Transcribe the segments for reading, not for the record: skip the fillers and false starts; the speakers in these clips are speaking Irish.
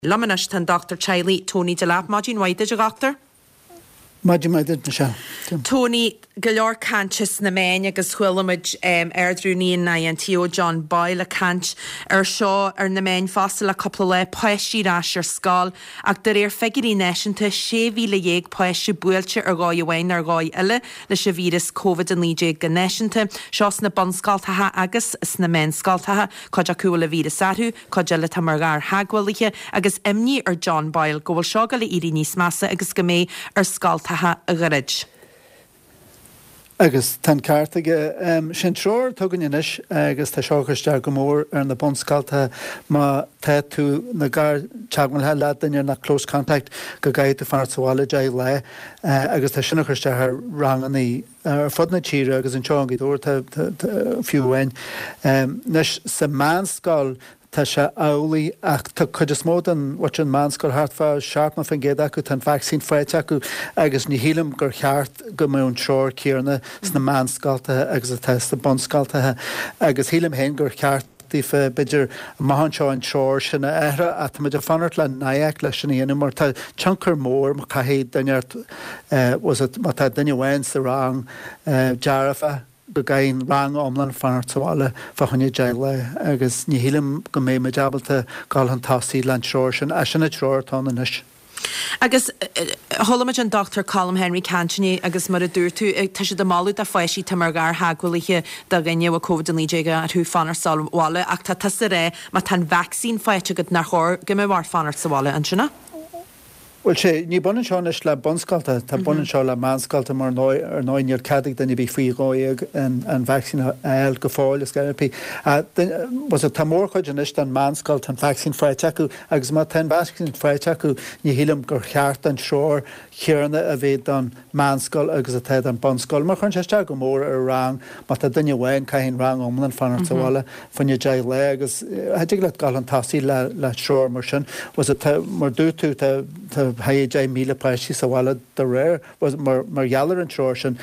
Lamanas tan Dr. Chiley, Tony Delap, Majin White, a doctor? Majin White, Michelle. Tony Galore Canchis na main agus chuilamid Erdrúníon na Antio John Boyle a canch Shaw na main fossil a couple le poesí rás scáil ag der fegurí neisianta 7,000 poesí builte gáí bhain gáí eile leis a vírus COVID an líide gan neisianta seos na bonscaltathe agus is na main scaltathe chuid a cúil a vírus arthú chuid le tamargar hagwailige agus imní John Boyle go bhfuil seo go le irí níos massa agus go mé scaltathe a gharid. Agus tan cartaige sin troir tugan inis agus tá seochaiste go mór na bonscalta má te tú na gar teagmal le daine na close contact go gaiid a farsáile de le agus tá sinna chuiste ranganí ar fod na tíre agus an teágaí dúir fiúhain. Nes sa mánscáil tá sé álaí ach tá chud is mód an wat an mánscoil hartfa seaartna fan géad acu tan vaccín foiite acu agus ní hílam gur cheart go mún seoir céarna sna mánscaltathe agus a testa bonscaltathe agus hílam hen gur cheart dífa beidir mahan seo an seoir sinna éire a tá muidir fanart le naiac leis sin íana mar tá tiancur mór má caihéad daineart má tá daine bhain sa rang dearafa go gain rang omlan fanartáile fachane deile agus ní hílam go mé medabalta gáil an tasí land seoir sin a sinna troir tá inis. Agus tholamid an Dr. Colm Henry Cantini agus mar a dúirtú tá sé do máú a foiisí tamargar hagwailige da gine a COVID an líide a thu fanar sáile ach tá tas ré má tan vaccín foiite go nach chóir go mé mar fanar sáile an sinna? Well sé ní bunan seán is le bonscalta tá bunan seo le mánscalta mar ar 9 cadig den bhí faoáig an vaccín eil go fáil is garpi. Was a tamór chuid an is an mánscalt an vaccín freiiteú agus má ten vaccín freiiteú ní hílam gur cheart an seoir chearna a bhéad an mánscal agus a teid an bonscáil mar chun séiste go mór ar rang má tá duine bhhain caiinn rang omlan fanartáile fanne de le agus heidir le gáil an tasí le seoir mar sin was mar dúirtú haid 1,000 peisí sa bhile de réir was mar geallar an seoir sin.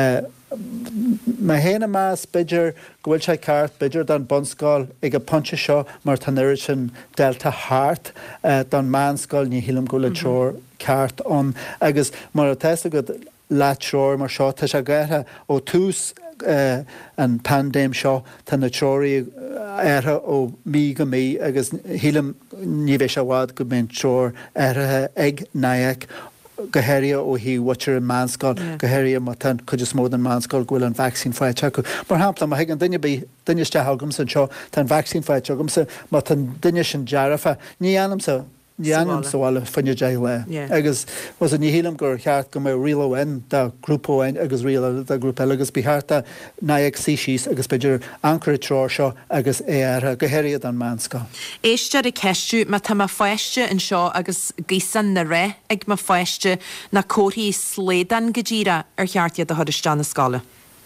Ma héna más beidir gohfuil sé ceart beidir don bonscáil ag a ponte seo mar tanir sin delta hart don mánscáil ní hílam go le seoir ceart an agus mar a testa go le seoir mar seo tá sé gaithe ó tús an pandéim seo tan na teoirí airthe ó mí go mí agus hílam ní bheith se bhád go mbeon seoir airthe ag naiac gohéir ó hí watcher an mánscáil gohéir má tan chud is mód an mánscáil ghfuil an vaccín foiite acu. Mar hapla má an duine stethgamm san seo tan vaccín foiite agam má tan duine sin dearafa ní anamsa Níanam sáile fanne de le. Agus was a ní hílam gur cheart go mé rihain de grúpóin agus riile de grúp agus bíharta naiag síís agus beidir ancra troir seo agus éar gohéiriad an mánsca. Éiste a ceistú má tá foiiste an seo agus gísan na ré ag má foiiste na cóthaí slédan go ddíra ar cheartiad a thuisteán na scála.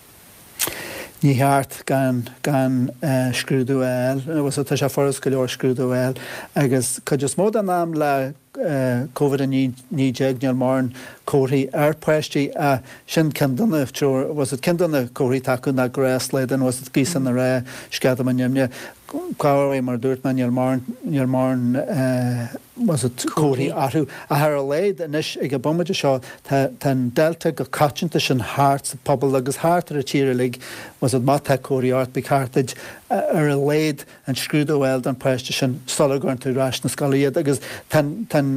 Ní heart gan scrúdú eil, was tá sé forras go leor scrúdú eil, agus chud is mód an am le COVID a ní neal mar cóirí airpáistí a sin cendana was it cendana cóirí taú na grás leidan was it gísan na ré scead am nemne cáir mar dúirt man neal mar was it cóirí athú a thar a léid inis ag a bomide seo tan delta go caitnta sin háart sa pobl agus háart ar a tíirlig was it mátha cóirí art be cartaid ar a léid an scrúdóhil an páiste sin stolagáin tú rás na scalaíad agus tan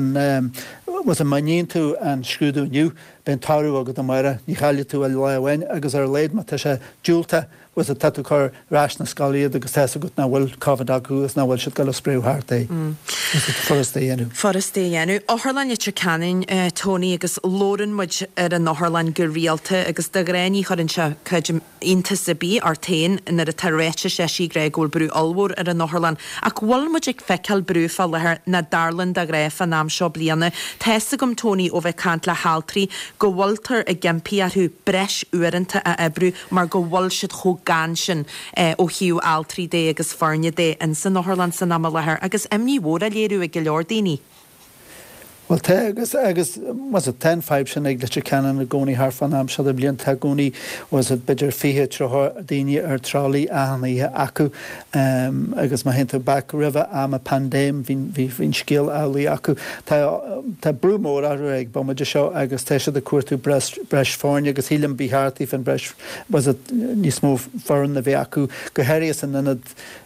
was a maníon tú an scrúdú nniu ben táú agad am mara ní chaile tú a lehhain agus ar léid má tá sé dúlta was a tatú chur rás na scalaíad agus te agat na bhfuil cabhad agus na bhfuil si go le spréúthart é. Forrasta dhéanú. Forrasta dhéanú. Áthirlein itir canin Tony agus lóran muid ar an áthirlein go rialta agus de gréní chuann se chuid inta sa bí ar tain nar a tarréite sé sí gré ggóil brú almhór ar an áthirlein ach bhfuil muid ag feiceal brú fall lethir na darlan de gréif an am seo bliana Testa gom Tony ó bheith cant le haltrií go bhfuiltar a gempi arthú breis uaireanta a ebrú mar go bhfuil siad chó gan sin ó hiú altrí dé agus farne dé in san áthirlein san am lethir agus imní mhór a léirú ag go leor daoine. Well agus was a 10-5 sin ag leite cean na gcónaí Harfan am se blion te gcónaí was it beidir fihe daine trálí aithnaíthe acu agus má hinta back river am a pandéim hín scéal álaí acu Tá brúmór a ag bomuidir seo agus teise de cuatú breis fáine agus hílim bíhartaí fan breis was it níos mó foran na bhé acu go heirí san inad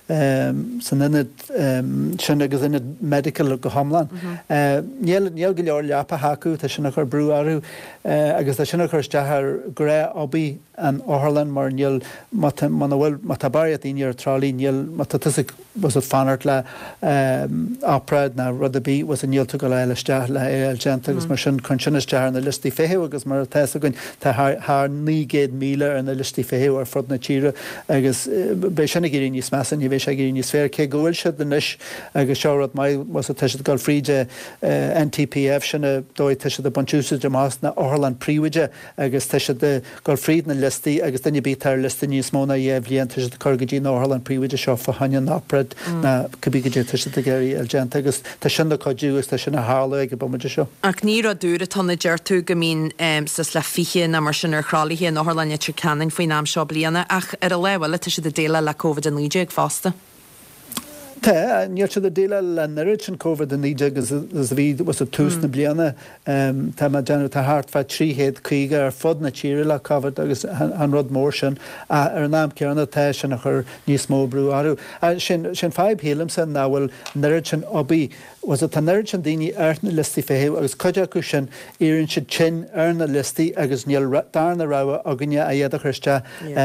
sin agus inad medical go hamlan. Níl go leor leapa hacu tá sinna chur brú aru agus tá sinna chur stethar gré obí an áharlan mar níl bhfuil matabáir daoine ar trálí níl tusa was it fanart le ápraid na rudabí was a níl tu go le steach le éilgenta agus mar sin chun sinna steach na listí féú agus mar teasa goin tá 900 míle ar na listí féú ar fud na tíre agus bé sinna gurí níos mesan ní bhéh sé gurí níos fér cé gohfuil se denis agus seárad mai was a teise gáil fríide NTPF sinna dóid teise de bonúsa de más na áharlan príomide agus teise de gáil fríd na listí agus danne bítar listí níos móna éhlíonn teise de chugadí na áharlan príomide seo fa hain ápred na cubígadé teise de géirí algenta agus tá sinna coidúgus tá sinna hála ag bomuidir seo. Ach ní a dúra tána deirtú go mín sas le fiche na mar sin ar chrálaí an áharlan trí canan faoin am seo bliana ach ar a lehile teise de déile le COVID an líide ag fásta. Tá, níor se de déile le nuirid an COVID an níide agus bhí was a tús na bliana tá má deanú tá hart fe tríhéad chuige ar fud na tíire le COVID agus an rud mór sin ar náam ceanna tá sin a chur níos mó brú aru. Sin 5 hélam san ná bhfuil nuirid sin obí was a tan nuirid sin daoine ar na listí féú agus chuide acu sin éann si tin ar na listí agus níl darna rá a gunne a dhéad a chuiste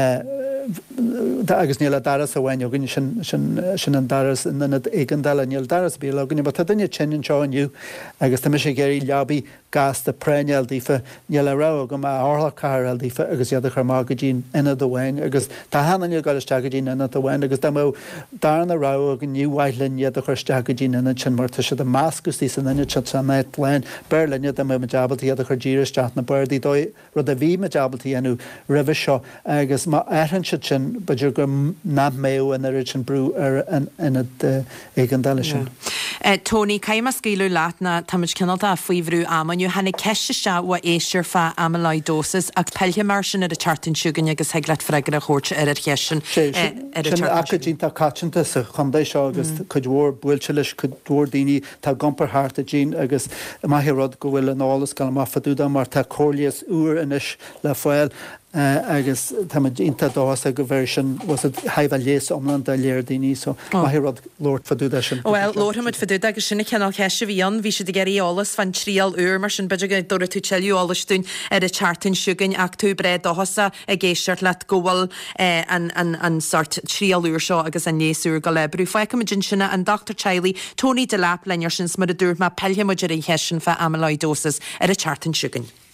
agus níl a daras a bhain gunne sin an daras in éigen dal níl daras bí a gunne, tá duine tinin seo aniu agus tá sé géirí leabí gas de préineal dífa níl a rá go má átha cairil dífa agus iad a chu má go dín ina do bhain agus tá hananiu gáiste go dín ina do bhain agus dá darna rá a go níúhailinn iad a chuiste go dín ina sin mar se de máscus tí san inne san net lein Berlinne de me jabaltí a chu ddíiristeach na birdí dói rud a bhí me jabaltí enú rih seo agus má airan si sin beidir go ná méú in ri sin brú ar ina éigen dalile sin. Tony, caiim a scíú látna táid cinálta a faoihrú amaniu hena ceiste se bh éisiir fa amyloidosis ag peilthe mar sin ar a chartan siúgan agus heaglaat freigar a chóirte ar cheisisin. Sin acadínta catanta sa chundéis seo agus chudhór builte leis chudhór daoine tá gompar háart a dín agus maithérad go bhfuil an álas gal má faúda mar tá cólias uair inis le foiil agus tá inta dása go bhir sin was haimh léas omland a léir daoine so maithérad Lord faúda sin. Well, Lordhamid faúda agus sinna ceanál ceise bhíon bhí si de geirí álas fan tríal uair mar sin beidir go dúra tú teú álasún ar a chartan siúgan ach tú breid dáhasa a géisiart le gohfuil an sort tríal uair seo agus an nééisú go le brú feicim gin sinna an Dr. Chiley Tony de Lap lear sin mar a dúr má peilthe muidir a hesin fe amyloidosis ar a chartan siúgan.